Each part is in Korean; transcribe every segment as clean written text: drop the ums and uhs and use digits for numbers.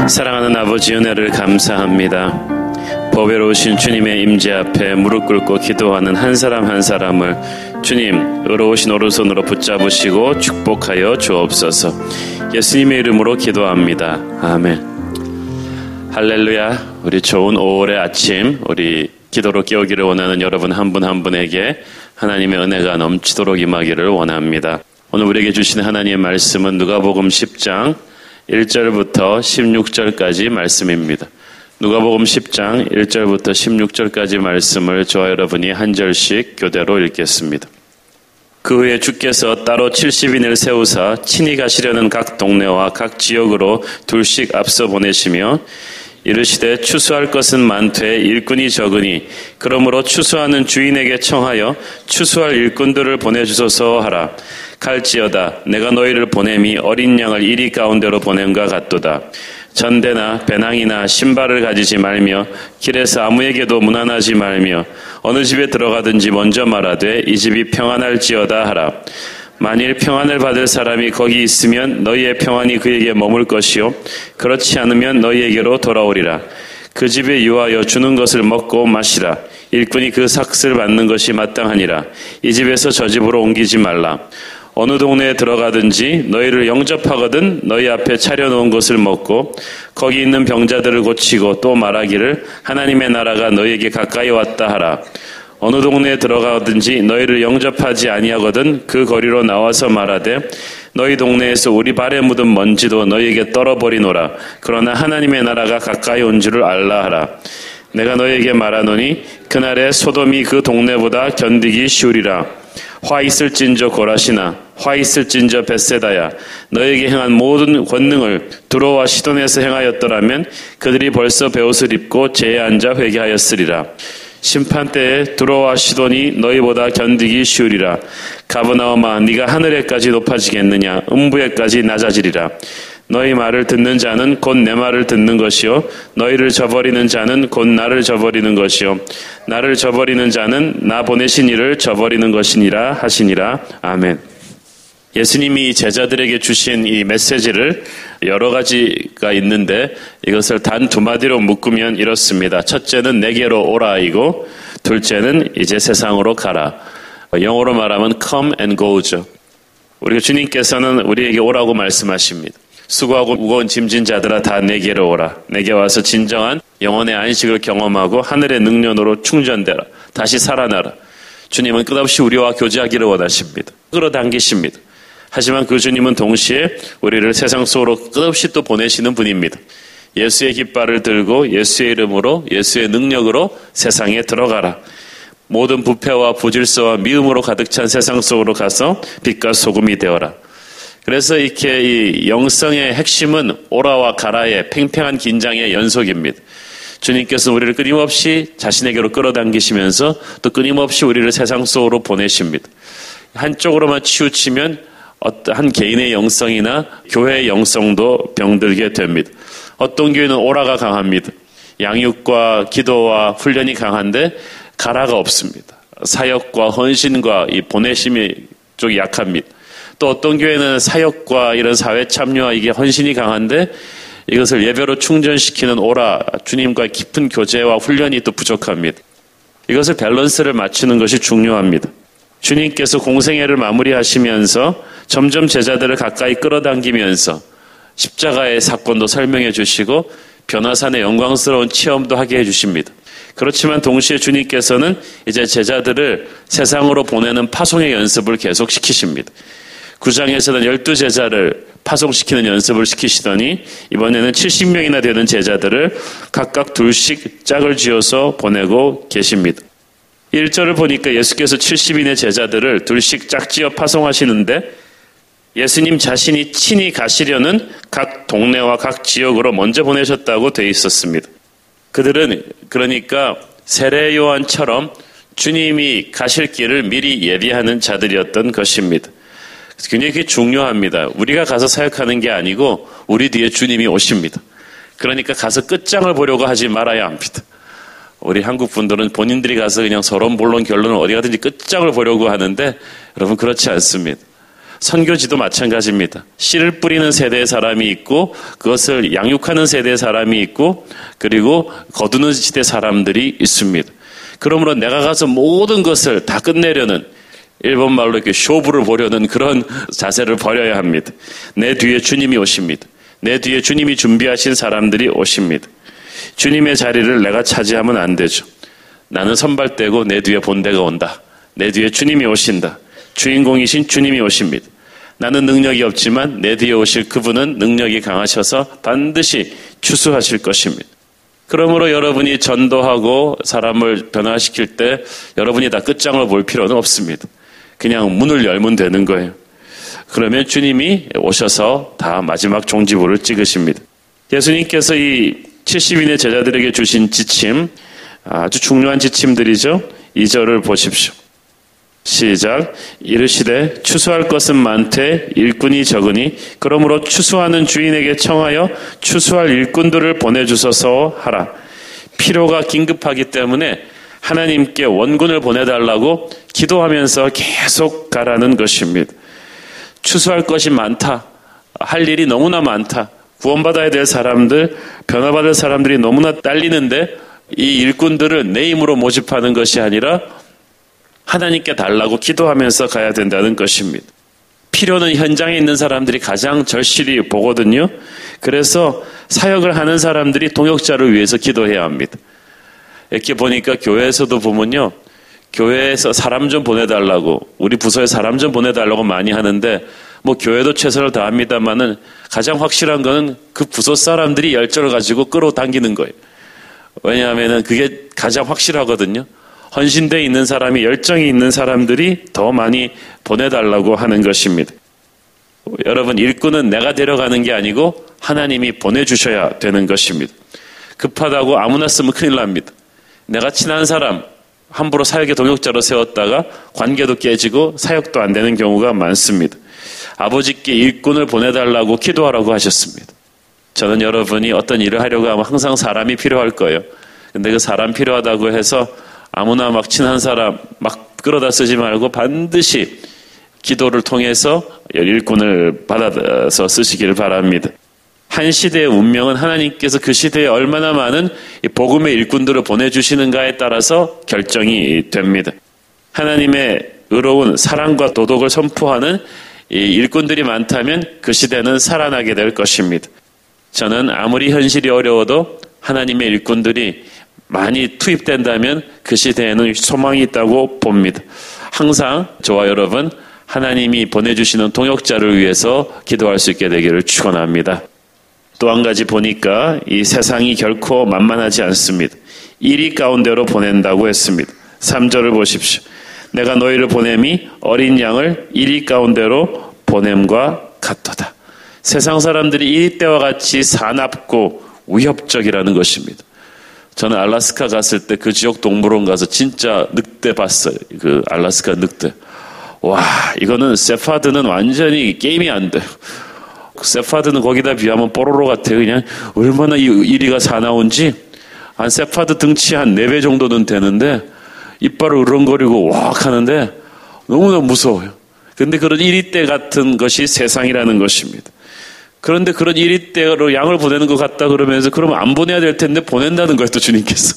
사랑하는 아버지 은혜를 감사합니다. 보배로우신 주님의 임재 앞에 무릎 꿇고 기도하는 한 사람 한 사람을 주님 의로우신 오른손으로 붙잡으시고 축복하여 주옵소서. 예수님의 이름으로 기도합니다. 아멘. 할렐루야. 우리 좋은 5월의 아침 우리 기도로 깨우기를 원하는 여러분 한 분 한 분에게 하나님의 은혜가 넘치도록 임하기를 원합니다. 오늘 우리에게 주신 하나님의 말씀은 누가복음 10장 1절부터 16절까지 말씀입니다. 누가복음 10장 1절부터 16절까지 말씀을 저와 여러분이 한 절씩 교대로 읽겠습니다. 그 후에 주께서 따로 70인을 세우사 친히 가시려는 각 동네와 각 지역으로 둘씩 앞서 보내시며 이르시되 추수할 것은 많되 일꾼이 적으니 그러므로 추수하는 주인에게 청하여 추수할 일꾼들을 보내주소서 하라. 갈지어다 내가 너희를 보냄이 어린 양을 이리 가운데로 보냄과 같도다. 전대나 배낭이나 신발을 가지지 말며 길에서 아무에게도 문안하지 말며 어느 집에 들어가든지 먼저 말하되 이 집이 평안할지어다 하라. 만일 평안을 받을 사람이 거기 있으면 너희의 평안이 그에게 머물 것이요 그렇지 않으면 너희에게로 돌아오리라. 그 집에 유하여 주는 것을 먹고 마시라. 일꾼이 그 삭슬 받는 것이 마땅하니라. 이 집에서 저 집으로 옮기지 말라. 어느 동네에 들어가든지 너희를 영접하거든 너희 앞에 차려놓은 것을 먹고 거기 있는 병자들을 고치고 또 말하기를 하나님의 나라가 너희에게 가까이 왔다 하라. 어느 동네에 들어가든지 너희를 영접하지 아니하거든 그 거리로 나와서 말하되 너희 동네에서 우리 발에 묻은 먼지도 너희에게 떨어버리노라. 그러나 하나님의 나라가 가까이 온 줄을 알라 하라. 내가 너희에게 말하노니 그날에 소돔이 그 동네보다 견디기 쉬우리라. 화 있을진저 고라시나 화 있을진저 벳세다야 너에게 행한 모든 권능을 두로와 시돈에서 행하였더라면 그들이 벌써 베옷을 입고 제에 앉아 회개하였으리라. 심판때에 두로와 시돈이 너희보다 견디기 쉬우리라. 가버나움아 네가 하늘에까지 높아지겠느냐 음부에까지 낮아지리라. 너희 말을 듣는 자는 곧 내 말을 듣는 것이요 너희를 저버리는 자는 곧 나를 저버리는 것이요 나를 저버리는 자는 나 보내신 이를 저버리는 것이니라 하시니라. 아멘. 예수님이 제자들에게 주신 이 메시지를 여러 가지가 있는데 이것을 단 두 마디로 묶으면 이렇습니다. 첫째는 내게로 오라이고 둘째는 이제 세상으로 가라. 영어로 말하면 come and go죠. 우리 주님께서는 우리에게 오라고 말씀하십니다. 수고하고 무거운 짐진 자들아 다 내게로 오라. 내게 와서 진정한 영혼의 안식을 경험하고 하늘의 능력으로 충전되라. 다시 살아나라. 주님은 끝없이 우리와 교제하기를 원하십니다. 끌어당기십니다. 하지만 그 주님은 동시에 우리를 세상 속으로 끝없이 또 보내시는 분입니다. 예수의 깃발을 들고 예수의 이름으로 예수의 능력으로 세상에 들어가라. 모든 부패와 부질서와 미움으로 가득 찬 세상 속으로 가서 빛과 소금이 되어라. 그래서 이렇게 이 영성의 핵심은 오라와 가라의 팽팽한 긴장의 연속입니다. 주님께서 우리를 끊임없이 자신에게로 끌어당기시면서 또 끊임없이 우리를 세상 속으로 보내십니다. 한쪽으로만 치우치면 한 개인의 영성이나 교회의 영성도 병들게 됩니다. 어떤 교회는 오라가 강합니다. 양육과 기도와 훈련이 강한데 가라가 없습니다. 사역과 헌신과 이 보내심이 쪽이 약합니다. 또 어떤 교회는 사역과 이런 사회 참여와 이게 헌신이 강한데 이것을 예배로 충전시키는 오라, 주님과 깊은 교제와 훈련이 또 부족합니다. 이것을 밸런스를 맞추는 것이 중요합니다. 주님께서 공생애를 마무리하시면서 점점 제자들을 가까이 끌어당기면서 십자가의 사건도 설명해 주시고 변화산의 영광스러운 체험도 하게 해 주십니다. 그렇지만 동시에 주님께서는 이제 제자들을 세상으로 보내는 파송의 연습을 계속 시키십니다. 9장에서는 12제자를 파송시키는 연습을 시키시더니 이번에는 70명이나 되는 제자들을 각각 둘씩 짝을 지어서 보내고 계십니다. 1절을 보니까 예수께서 70인의 제자들을 둘씩 짝지어 파송하시는데 예수님 자신이 친히 가시려는 각 동네와 각 지역으로 먼저 보내셨다고 되어 있었습니다. 그들은 그러니까 세례 요한처럼 주님이 가실 길을 미리 예비하는 자들이었던 것입니다. 굉장히 그게 중요합니다. 우리가 가서 사역하는 게 아니고 우리 뒤에 주님이 오십니다. 그러니까 가서 끝장을 보려고 하지 말아야 합니다. 우리 한국 분들은 본인들이 가서 그냥 서론 본론 결론을 어디 가든지 끝장을 보려고 하는데 여러분 그렇지 않습니다. 선교지도 마찬가지입니다. 씨를 뿌리는 세대의 사람이 있고 그것을 양육하는 세대의 사람이 있고 그리고 거두는 시대 사람들이 있습니다. 그러므로 내가 가서 모든 것을 다 끝내려는 일본 말로 이렇게 쇼부를 보려는 그런 자세를 버려야 합니다. 내 뒤에 주님이 오십니다. 내 뒤에 주님이 준비하신 사람들이 오십니다. 주님의 자리를 내가 차지하면 안 되죠. 나는 선발되고 내 뒤에 본대가 온다. 내 뒤에 주님이 오신다. 주인공이신 주님이 오십니다. 나는 능력이 없지만 내 뒤에 오실 그분은 능력이 강하셔서 반드시 추수하실 것입니다. 그러므로 여러분이 전도하고 사람을 변화시킬 때 여러분이 다 끝장을 볼 필요는 없습니다. 그냥 문을 열면 되는 거예요. 그러면 주님이 오셔서 다 마지막 종지부를 찍으십니다. 예수님께서 이 70인의 제자들에게 주신 지침, 아주 중요한 지침들이죠. 2절을 보십시오. 시작. 이르시되 추수할 것은 많되 일꾼이 적으니 그러므로 추수하는 주인에게 청하여 추수할 일꾼들을 보내주소서 하라. 필요가 긴급하기 때문에 하나님께 원군을 보내달라고 기도하면서 계속 가라는 것입니다. 추수할 것이 많다. 할 일이 너무나 많다. 구원받아야 될 사람들, 변화받을 사람들이 너무나 딸리는데 이 일꾼들을 내 힘으로 모집하는 것이 아니라 하나님께 달라고 기도하면서 가야 된다는 것입니다. 필요는 현장에 있는 사람들이 가장 절실히 보거든요. 그래서 사역을 하는 사람들이 동역자를 위해서 기도해야 합니다. 이렇게 보니까 교회에서도 보면요. 교회에서 사람 좀 보내달라고, 우리 부서에 사람 좀 보내달라고 많이 하는데 뭐 교회도 최선을 다합니다만은 가장 확실한 거는 그 부서 사람들이 열정을 가지고 끌어당기는 거예요. 왜냐하면은 그게 가장 확실하거든요. 헌신되어 있는 사람이, 열정이 있는 사람들이 더 많이 보내달라고 하는 것입니다. 여러분, 일꾼은 내가 데려가는 게 아니고 하나님이 보내주셔야 되는 것입니다. 급하다고 아무나 쓰면 큰일 납니다. 내가 친한 사람 함부로 사역의 동역자로 세웠다가 관계도 깨지고 사역도 안 되는 경우가 많습니다. 아버지께 일꾼을 보내달라고 기도하라고 하셨습니다. 저는 여러분이 어떤 일을 하려고 하면 항상 사람이 필요할 거예요. 근데 그 사람 필요하다고 해서 아무나 막 친한 사람 막 끌어다 쓰지 말고 반드시 기도를 통해서 일꾼을 받아서 쓰시기를 바랍니다. 한 시대의 운명은 하나님께서 그 시대에 얼마나 많은 복음의 일꾼들을 보내주시는가에 따라서 결정이 됩니다. 하나님의 의로운 사랑과 도덕을 선포하는 이 일꾼들이 많다면 그 시대는 살아나게 될 것입니다. 저는 아무리 현실이 어려워도 하나님의 일꾼들이 많이 투입된다면 그 시대에는 소망이 있다고 봅니다. 항상 저와 여러분 하나님이 보내주시는 동역자를 위해서 기도할 수 있게 되기를 축원합니다. 또 한 가지 보니까 이 세상이 결코 만만하지 않습니다. 이리 가운데로 보낸다고 했습니다. 3절을 보십시오. 내가 너희를 보냄이 어린 양을 이리 가운데로 보냄과 같도다. 세상 사람들이 이리 때와 같이 사납고 위협적이라는 것입니다. 저는 알래스카 갔을 때 그 지역 동물원 가서 진짜 늑대 봤어요. 그 알래스카 늑대. 와, 이거는 세파드는 완전히 게임이 안 돼요. 세파드는 거기다 비하면 뽀로로 같아요. 그냥 얼마나 이리가 사나운지 한 세파드 등치 한 4배 정도는 되는데 이빨을 으렁거리고 왁 하는데 너무나 무서워요. 그런데 그런 이리떼 같은 것이 세상이라는 것입니다. 그런데 그런 이리떼로 양을 보내는 것 같다 그러면서 그러면 안 보내야 될 텐데 보낸다는 거예요. 또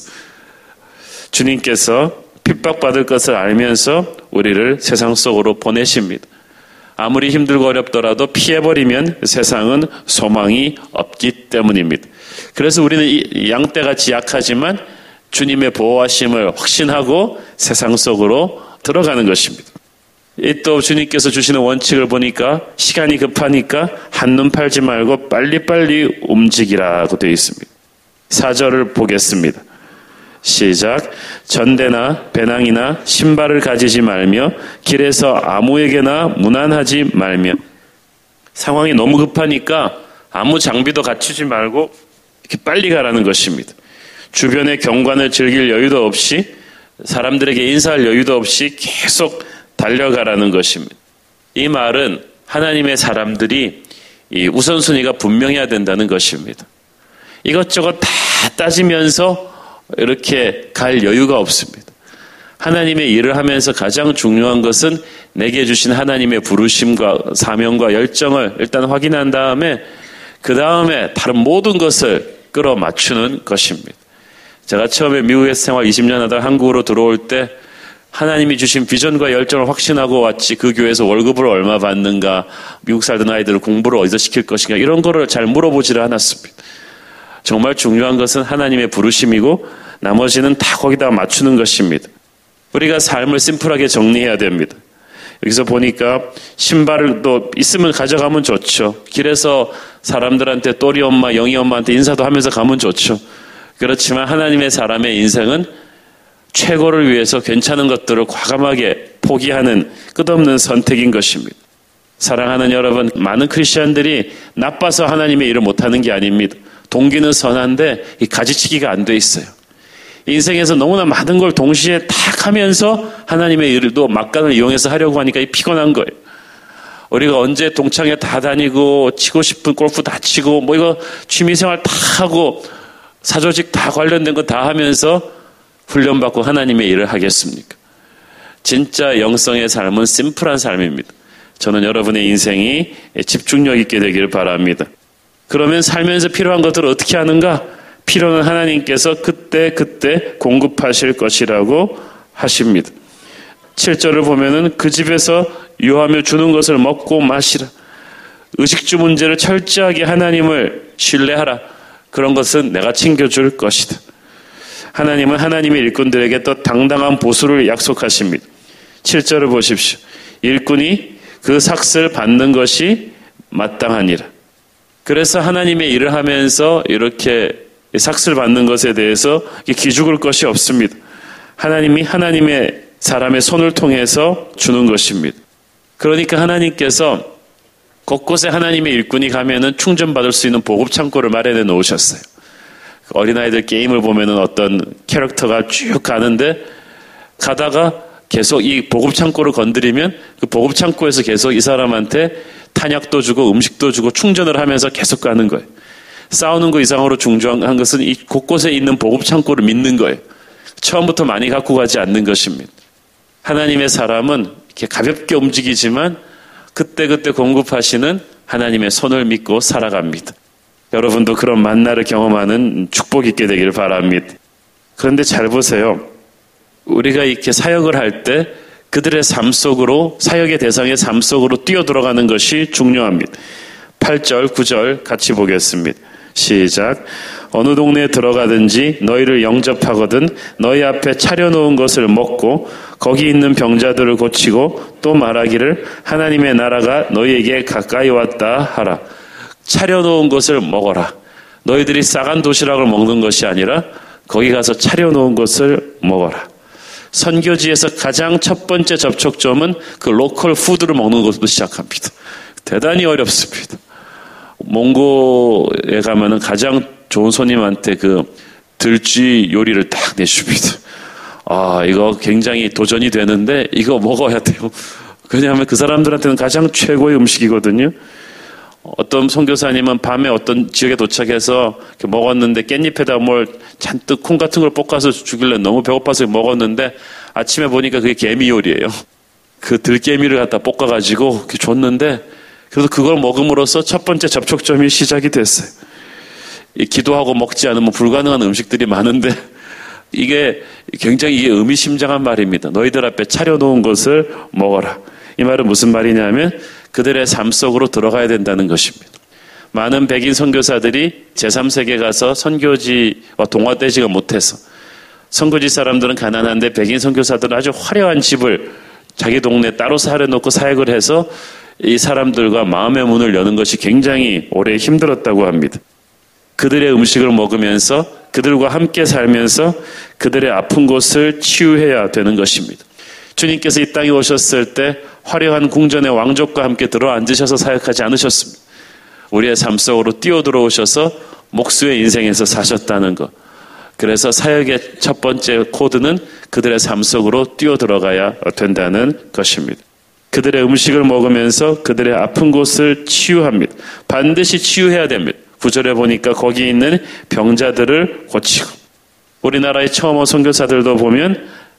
주님께서 핍박받을 것을 알면서 우리를 세상 속으로 보내십니다. 아무리 힘들고 어렵더라도 피해버리면 세상은 소망이 없기 때문입니다. 그래서 우리는 양떼같이 약하지만 주님의 보호하심을 확신하고 세상 속으로 들어가는 것입니다. 또 주님께서 주시는 원칙을 보니까 시간이 급하니까 한눈 팔지 말고 빨리빨리 움직이라고 되어 있습니다. 4절을 보겠습니다. 시작. 전대나 배낭이나 신발을 가지지 말며 길에서 아무에게나 무난하지 말며. 상황이 너무 급하니까 아무 장비도 갖추지 말고 이렇게 빨리 가라는 것입니다. 주변의 경관을 즐길 여유도 없이 사람들에게 인사할 여유도 없이 계속 달려가라는 것입니다. 이 말은 하나님의 사람들이 이 우선순위가 분명해야 된다는 것입니다. 이것저것 다 따지면서 이렇게 갈 여유가 없습니다. 하나님의 일을 하면서 가장 중요한 것은 내게 주신 하나님의 부르심과 사명과 열정을 일단 확인한 다음에 그 다음에 다른 모든 것을 끌어맞추는 것입니다. 제가 처음에 미국에서 생활 20년 하다 한국으로 들어올 때 하나님이 주신 비전과 열정을 확신하고 왔지 그 교회에서 월급을 얼마 받는가, 미국 살던 아이들을 공부를 어디서 시킬 것인가 이런 거를 잘 물어보지를 않았습니다. 정말 중요한 것은 하나님의 부르심이고 나머지는 다 거기다 맞추는 것입니다. 우리가 삶을 심플하게 정리해야 됩니다. 여기서 보니까 신발을 또 있으면 가져가면 좋죠. 길에서 사람들한테 또리 엄마, 영희 엄마한테 인사도 하면서 가면 좋죠. 그렇지만 하나님의 사람의 인생은 최고를 위해서 괜찮은 것들을 과감하게 포기하는 끝없는 선택인 것입니다. 사랑하는 여러분, 많은 크리스천들이 나빠서 하나님의 일을 못하는 게 아닙니다. 동기는 선한데 이 가지치기가 안 돼 있어요. 인생에서 너무나 많은 걸 동시에 탁 하면서 하나님의 일도 막간을 이용해서 하려고 하니까 피곤한 거예요. 우리가 언제 동창회 다 다니고 치고 싶은 골프 다 치고 뭐 이거 취미생활 다 하고 사조직 다 관련된 거 다 하면서 훈련받고 하나님의 일을 하겠습니까? 진짜 영성의 삶은 심플한 삶입니다. 저는 여러분의 인생이 집중력 있게 되기를 바랍니다. 그러면 살면서 필요한 것들을 어떻게 하는가? 필요는 하나님께서 그때 공급하실 것이라고 하십니다. 7절을 보면은 그 집에서 유하며 주는 것을 먹고 마시라. 의식주 문제를 철저하게 하나님을 신뢰하라. 그런 것은 내가 챙겨줄 것이다. 하나님은 하나님의 일꾼들에게 또 당당한 보수를 약속하십니다. 7절을 보십시오. 일꾼이 그 삭슬 받는 것이 마땅하니라. 그래서 하나님의 일을 하면서 이렇게 삭슬 받는 것에 대해서 기죽을 것이 없습니다. 하나님이 하나님의 사람의 손을 통해서 주는 것입니다. 그러니까 하나님께서 곳곳에 하나님의 일꾼이 가면은 충전받을 수 있는 보급창고를 마련해 놓으셨어요. 어린아이들 게임을 보면은 어떤 캐릭터가 쭉 가는데 가다가 계속 이 보급창고를 건드리면 그 보급창고에서 계속 이 사람한테 탄약도 주고 음식도 주고 충전을 하면서 계속 가는 거예요. 싸우는 거 이상으로 중요한 것은 이 곳곳에 있는 보급창고를 믿는 거예요. 처음부터 많이 갖고 가지 않는 것입니다. 하나님의 사람은 이렇게 가볍게 움직이지만 그때그때 공급하시는 하나님의 손을 믿고 살아갑니다. 여러분도 그런 만나를 경험하는 축복 있게 되기를 바랍니다. 그런데 잘 보세요. 우리가 이렇게 사역을 할 때 그들의 삶 속으로, 사역의 대상의 삶 속으로 뛰어들어가는 것이 중요합니다. 8절, 9절 같이 보겠습니다. 시작. 어느 동네에 들어가든지 너희를 영접하거든 너희 앞에 차려놓은 것을 먹고 거기 있는 병자들을 고치고 또 말하기를 하나님의 나라가 너희에게 가까이 왔다 하라. 차려놓은 것을 먹어라. 너희들이 싸간 도시락을 먹는 것이 아니라 거기 가서 차려놓은 것을 먹어라. 선교지에서 가장 첫 번째 접촉점은 그 로컬 푸드를 먹는 것부터 시작합니다. 대단히 어렵습니다. 몽고에 가면은 가장 좋은 손님한테 그 들쥐 요리를 딱 내줍니다. 아, 이거 굉장히 도전이 되는데 이거 먹어야 돼요. 왜냐하면 그 사람들한테는 가장 최고의 음식이거든요. 어떤 선교사님은 밤에 어떤 지역에 도착해서 먹었는데 깻잎에다 뭘 잔뜩 콩 같은 걸 볶아서 주길래 너무 배고파서 먹었는데 아침에 보니까 그게 개미 요리예요. 그 들개미를 갖다 볶아가지고 줬는데 그래서 그걸 먹음으로써 첫 번째 접촉점이 시작이 됐어요. 기도하고 먹지 않으면 불가능한 음식들이 많은데 이게 굉장히 이게 의미심장한 말입니다. 너희들 앞에 차려놓은 것을 먹어라. 이 말은 무슨 말이냐면 그들의 삶 속으로 들어가야 된다는 것입니다. 많은 백인 선교사들이 제3세계 가서 선교지와 동화되지가 못해서 선교지 사람들은 가난한데 백인 선교사들은 아주 화려한 집을 자기 동네에 따로 사려놓고 사역을 해서 이 사람들과 마음의 문을 여는 것이 굉장히 오래 힘들었다고 합니다. 그들의 음식을 먹으면서 그들과 함께 살면서 그들의 아픈 곳을 치유해야 되는 것입니다. 주님께서 이 땅에 오셨을 때 화려한 궁전의 왕족과 함께 들어앉으셔서 사역하지 않으셨습니다. 우리의 삶 속으로 뛰어들어오셔서 목수의 인생에서 사셨다는 것. 그래서 사역의 첫 번째 코드는 그들의 삶 속으로 뛰어들어가야 된다는 것입니다. 그들의 음식을 먹으면서 그들의 아픈 곳을 치유합니다. 반드시 치유해야 됩니다. 9절에 보니까 거기 있는 병자들을 고치고 우리나라의 처음 온 선교사들도 보면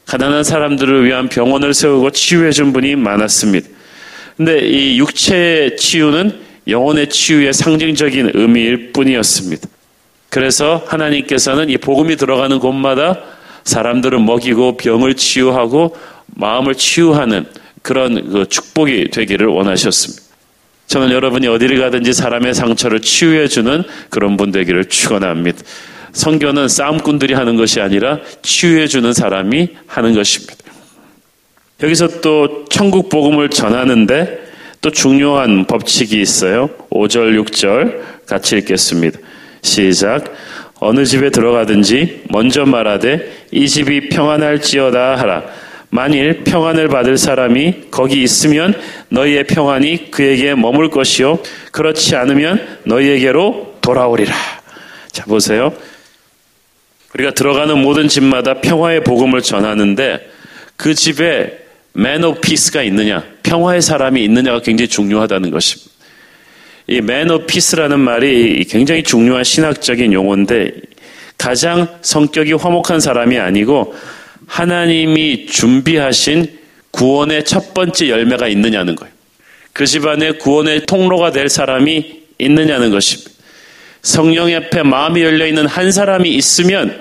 가난한 사람들을 위한 병원을 세우고 치유해 준 분이 많았습니다. 근데 이 육체의 치유는 영혼의 치유의 상징적인 의미일 뿐이었습니다. 그래서 하나님께서는 이 복음이 들어가는 곳마다 사람들을 먹이고 병을 치유하고 마음을 치유하는 그런 그 축복이 되기를 원하셨습니다. 저는 여러분이 어디를 가든지 사람의 상처를 치유해주는 그런 분 되기를 축원합니다. 선교는 싸움꾼들이 하는 것이 아니라 치유해주는 사람이 하는 것입니다. 여기서 또 천국 복음을 전하는데 또 중요한 법칙이 있어요. 5절, 6절 같이 읽겠습니다. 시작. 어느 집에 들어가든지 먼저 말하되 이 집이 평안할지어다 하라. 만일 평안을 받을 사람이 거기 있으면 너희의 평안이 그에게 머물 것이요 그렇지 않으면 너희에게로 돌아오리라. 자, 보세요. 우리가 들어가는 모든 집마다 평화의 복음을 전하는데 그 집에 Man of Peace가 있느냐, 평화의 사람이 있느냐가 굉장히 중요하다는 것입니다. 이 Man of Peace라는 말이 굉장히 중요한 신학적인 용어인데 가장 성격이 화목한 사람이 아니고 하나님이 준비하신 구원의 첫 번째 열매가 있느냐는 거예요. 그 집안에 구원의 통로가 될 사람이 있느냐는 것입니다. 성령 앞에 마음이 열려있는 한 사람이 있으면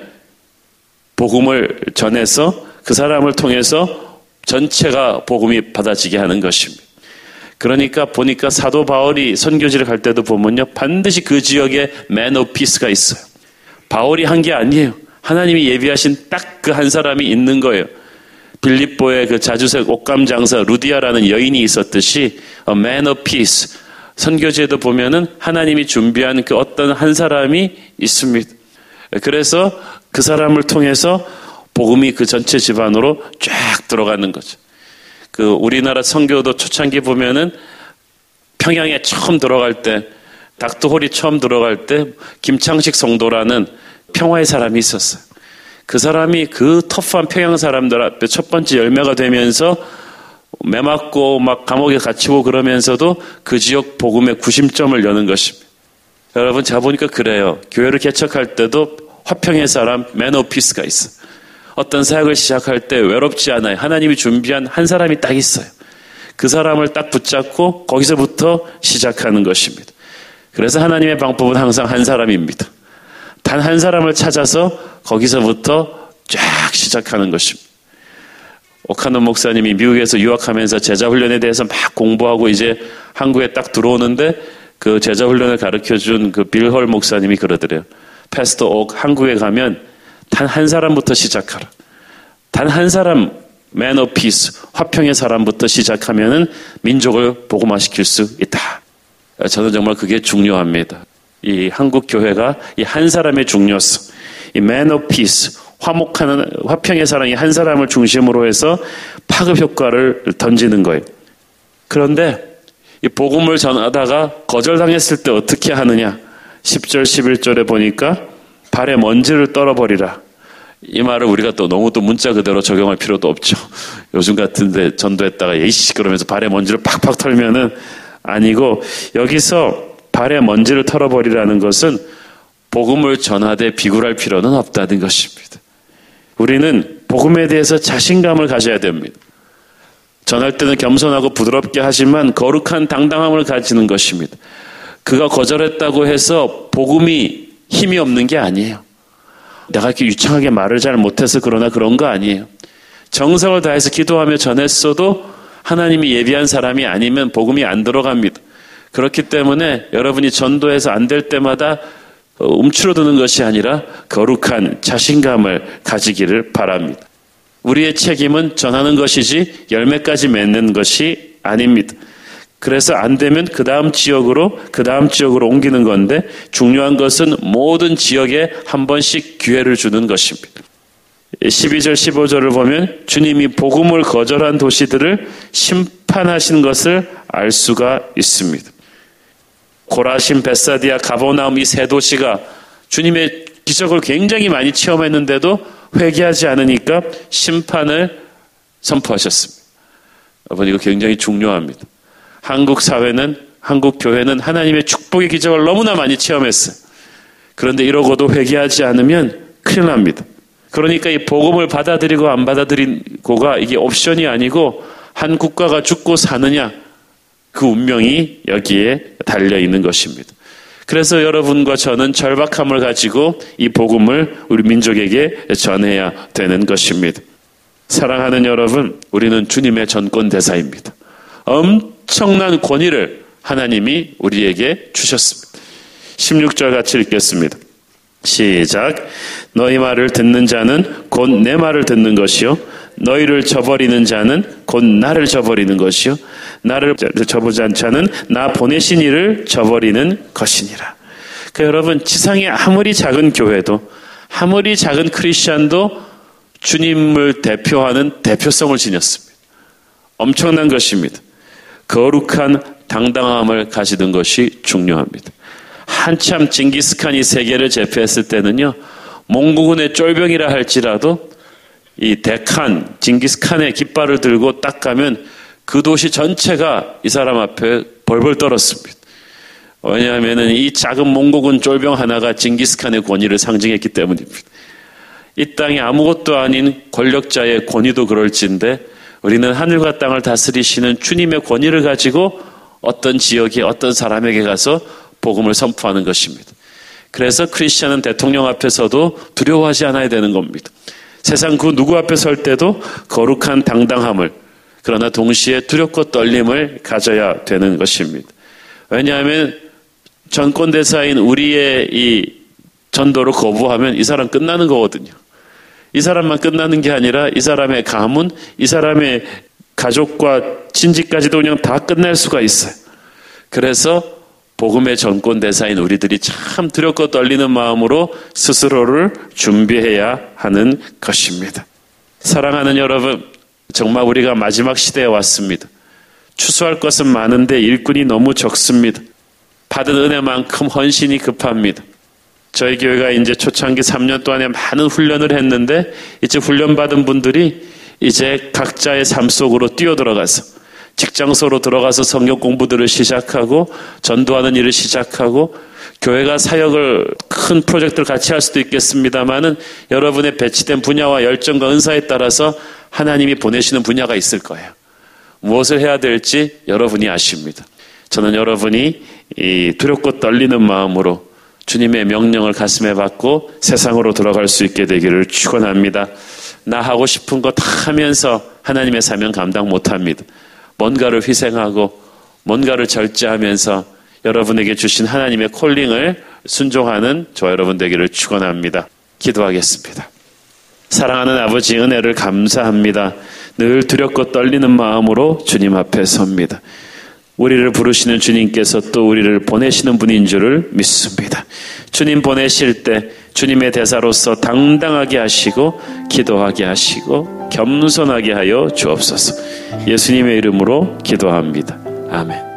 복음을 전해서 그 사람을 통해서 전체가 복음이 받아지게 하는 것입니다. 그러니까 보니까 사도 바울이 선교지를 갈 때도 보면요, 반드시 그 지역에 Man of Peace가 있어요. 바울이 한 게 아니에요. 하나님이 예비하신 딱 그 한 사람이 있는 거예요. 빌립보의 그 자주색 옷감 장사 루디아라는 여인이 있었듯이 Man of Peace, 선교지에도 보면은 하나님이 준비한 그 어떤 한 사람이 있습니다. 그래서 그 사람을 통해서 복음이 그 전체 집안으로 쫙 들어가는 거죠. 그 우리나라 선교도 초창기 보면은 평양에 처음 들어갈 때, 닥터홀이 처음 들어갈 때 김창식 성도라는 평화의 사람이 있었어요. 그 사람이 그 터프한 평양 사람들 앞에 첫 번째 열매가 되면서 매맞고 막 감옥에 갇히고 그러면서도 그 지역 복음의 구심점을 여는 것입니다. 여러분, 제가 보니까 그래요. 교회를 개척할 때도 화평의 사람, Man of Peace가 있어. 어떤 사역을 시작할 때 외롭지 않아요. 하나님이 준비한 한 사람이 딱 있어요. 그 사람을 딱 붙잡고 거기서부터 시작하는 것입니다. 그래서 하나님의 방법은 항상 한 사람입니다. 단 한 사람을 찾아서 거기서부터 쫙 시작하는 것입니다. 오카노 목사님이 미국에서 유학하면서 제자훈련에 대해서 막 공부하고 이제 한국에 딱 들어오는데 그 제자훈련을 가르쳐준 그 빌헐 목사님이 그러더래요. 패스터 옥, 한국에 가면 단 한 사람부터 시작하라. 단 한 사람, Man of Peace, 화평의 사람부터 시작하면은 민족을 복음화시킬 수 있다. 저는 정말 그게 중요합니다. 이 한국 교회가 이 한 사람의 중요성, 이 Man of Peace, 화목하는 화평의 사랑이 한 사람을 중심으로 해서 파급 효과를 던지는 거예요. 그런데 이 복음을 전하다가 거절당했을 때 어떻게 하느냐? 10절, 11절에 보니까 발에 먼지를 떨어버리라. 이 말을 우리가 또 너무 또 문자 그대로 적용할 필요도 없죠. 요즘 같은데 전도했다가 예이씨 그러면서 발에 먼지를 팍팍 털면은 아니고, 여기서 발에 먼지를 털어버리라는 것은 복음을 전하되 비굴할 필요는 없다는 것입니다. 우리는 복음에 대해서 자신감을 가져야 됩니다. 전할 때는 겸손하고 부드럽게 하지만 거룩한 당당함을 가지는 것입니다. 그가 거절했다고 해서 복음이 힘이 없는 게 아니에요. 내가 이렇게 유창하게 말을 잘 못해서 그러나 그런 거 아니에요. 정성을 다해서 기도하며 전했어도 하나님이 예비한 사람이 아니면 복음이 안 들어갑니다. 그렇기 때문에 여러분이 전도해서 안 될 때마다 움츠러드는 것이 아니라 거룩한 자신감을 가지기를 바랍니다. 우리의 책임은 전하는 것이지 열매까지 맺는 것이 아닙니다. 그래서 안 되면 그 다음 지역으로 옮기는 건데, 중요한 것은 모든 지역에 한 번씩 기회를 주는 것입니다. 12절 15절을 보면 주님이 복음을 거절한 도시들을 심판하신 것을 알 수가 있습니다. 고라신, 벳사디아, 가버나움 이 세 도시가 주님의 기적을 굉장히 많이 체험했는데도 회개하지 않으니까 심판을 선포하셨습니다. 여러분, 이거 굉장히 중요합니다. 한국 사회는, 한국 교회는 하나님의 축복의 기적을 너무나 많이 체험했어요. 그런데 이러고도 회개하지 않으면 큰일 납니다. 그러니까 이 복음을 받아들이고 안 받아들이고가 이게 옵션이 아니고 한 국가가 죽고 사느냐, 그 운명이 여기에 달려 있는 것입니다. 그래서 여러분과 저는 절박함을 가지고 이 복음을 우리 민족에게 전해야 되는 것입니다. 사랑하는 여러분, 우리는 주님의 전권 대사입니다. 엄청난 권위를 하나님이 우리에게 주셨습니다. 16절 같이 읽겠습니다. 시작. 너희 말을 듣는 자는 곧 내 말을 듣는 것이요 너희를 저버리는 자는 곧 나를 저버리는 것이요 나를 저버리지 않는 자는 나 보내신 이를 저버리는 것이니라. 그러니까 여러분, 지상에 아무리 작은 교회도 아무리 작은 크리스찬도 주님을 대표하는 대표성을 지녔습니다. 엄청난 것입니다. 거룩한 당당함을 가지는 것이 중요합니다. 한참 징기스칸이 세계를 제패했을 때는요, 몽고군의 쫄병이라 할지라도 이 데칸, 징기스칸의 깃발을 들고 딱 가면 그 도시 전체가 이 사람 앞에 벌벌 떨었습니다. 왜냐하면 이 작은 몽고군 쫄병 하나가 징기스칸의 권위를 상징했기 때문입니다. 이 땅에 아무것도 아닌 권력자의 권위도 그럴진데 우리는 하늘과 땅을 다스리시는 주님의 권위를 가지고 어떤 지역에 어떤 사람에게 가서 복음을 선포하는 것입니다. 그래서 크리스찬은 대통령 앞에서도 두려워하지 않아야 되는 겁니다. 세상 그 누구 앞에 설 때도 거룩한 당당함을, 그러나 동시에 두렵고 떨림을 가져야 되는 것입니다. 왜냐하면 전권대사인 우리의 이 전도를 거부하면 이 사람 끝나는 거거든요. 이 사람만 끝나는 게 아니라 이 사람의 가문, 이 사람의 가족과 친지까지도 그냥 다 끝날 수가 있어요. 그래서 복음의 전권대사인 우리들이 참 두렵고 떨리는 마음으로 스스로를 준비해야 하는 것입니다. 사랑하는 여러분, 정말 우리가 마지막 시대에 왔습니다. 추수할 것은 많은데 일꾼이 너무 적습니다. 받은 은혜만큼 헌신이 급합니다. 저희 교회가 이제 초창기 3년 동안에 많은 훈련을 했는데 이제 훈련받은 분들이 이제 각자의 삶 속으로 뛰어들어가서 직장소로 들어가서 성경 공부들을 시작하고 전도하는 일을 시작하고 교회가 사역을 큰 프로젝트를 같이 할 수도 있겠습니다만은 여러분의 배치된 분야와 열정과 은사에 따라서 하나님이 보내시는 분야가 있을 거예요. 무엇을 해야 될지 여러분이 아십니다. 저는 여러분이 이 두렵고 떨리는 마음으로 주님의 명령을 가슴에 받고 세상으로 들어갈 수 있게 되기를 축원합니다. 나 하고 싶은 거 다 하면서 하나님의 사명 감당 못합니다. 뭔가를 희생하고 뭔가를 절제하면서 여러분에게 주신 하나님의 콜링을 순종하는 저와 여러분 되기를 축원합니다. 기도하겠습니다. 사랑하는 아버지, 은혜를 감사합니다. 늘 두렵고 떨리는 마음으로 주님 앞에 섭니다. 우리를 부르시는 주님께서 또 우리를 보내시는 분인 줄을 믿습니다. 주님 보내실 때 주님의 대사로서 당당하게 하시고 기도하게 하시고 겸손하게 하여 주옵소서. 예수님의 이름으로 기도합니다. 아멘.